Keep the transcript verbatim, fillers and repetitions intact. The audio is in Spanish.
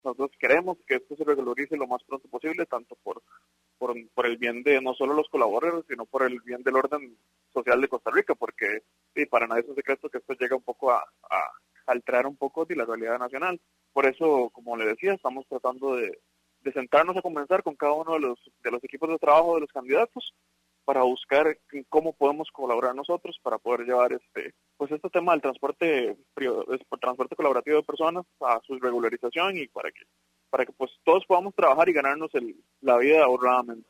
Nosotros queremos que esto se regularice lo más pronto posible, tanto por, por, por el bien de no solo los colaboradores, sino por el bien del orden social de Costa Rica, porque sí, para nadie es un secreto que esto llega un poco a, a alterar un poco de la realidad nacional. Por eso, como le decía, estamos tratando de, de sentarnos a conversar con cada uno de los, de los equipos de trabajo de los candidatos para buscar cómo podemos colaborar nosotros para poder llevar este pues este tema del transporte transporte colaborativo de personas a su regularización y para que para que pues todos podamos trabajar y ganarnos el, la vida ahorradamente.